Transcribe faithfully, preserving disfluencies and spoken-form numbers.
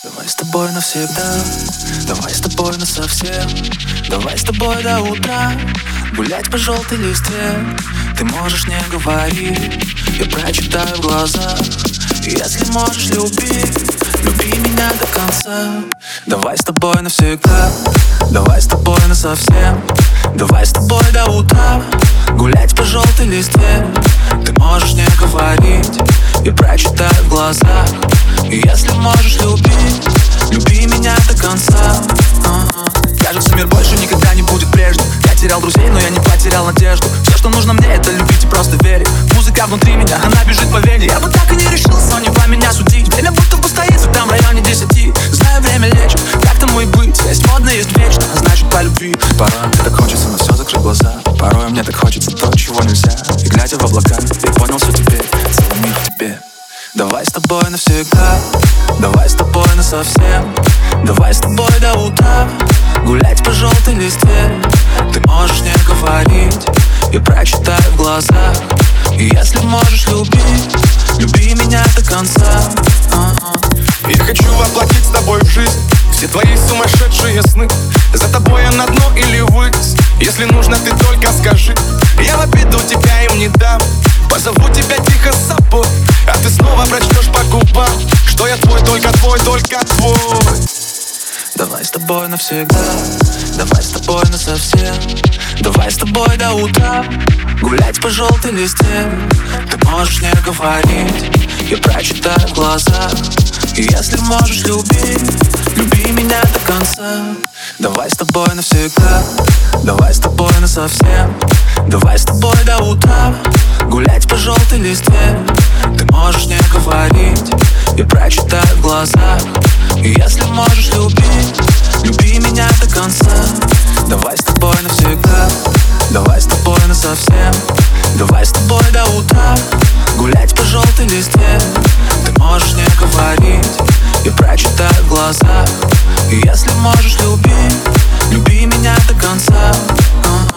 Давай с тобой навсегда, давай с тобой насовсем. Давай с тобой до утра гулять по желтой листве. Ты можешь не говорить, я прочитаю в глазах. Если можешь любить, люби меня до конца. Давай с тобой навсегда, давай с тобой насовсем. Давай с тобой до утра гулять по желтой листве. Ты можешь не говорить, я прочитаю в глазах. Если можешь любить, люби меня до конца. uh-huh. Кажется, мир больше никогда не будет прежним. Я терял друзей, но я не потерял надежду. Все, что нужно мне, это любить и просто верить. Музыка внутри меня, она бежит по вене. Я бы так и не решился, не по меня судить. Время будто бы стоит там в районе десяти. Знаю, время лечит, как тому и быть. Есть модно, есть вечно, а значит по любви. Порой мне так хочется на все закрыть глаза. Порой мне так хочется то, чего нельзя. И глядя в облака, я понял все теперь. Целый мир в тебе. Давай с тобой навсегда, давай с тобой насовсем. Давай с тобой до утра гулять по желтой листве. Ты можешь не говорить, я прочитаю в глазах. И если можешь любить, люби меня до конца. uh-huh. Я хочу воплотить с тобой в жизнь все твои сумасшедшие сны. За тобой я на дно или ввысь. Если нужно, ты только скажи. Я в обиду тебя им не дам. Позову тебя тихо с собой, а ты снова прочтешь по губам, что я твой, только твой, только твой. Давай с тобой навсегда, давай с тобой насовсем. Давай с тобой до утра гулять по желтой листве. Ты можешь не говорить, я прочитаю в глазах. И если можешь любить, люби меня до конца. Давай с тобой навсегда, давай с тобой насовсем. Давай с тобой до утра гулять по желтой листве. Ты можешь не говорить, я прочитаю в глазах. И если можешь любить, люби меня до конца. Давай с тобой навсегда, давай с тобой насовсем. Давай с тобой до утра гулять по желтой листве. Ты можешь не говорить, я прочитаю в глазах. И если можешь любить, люби меня до конца. uh-huh.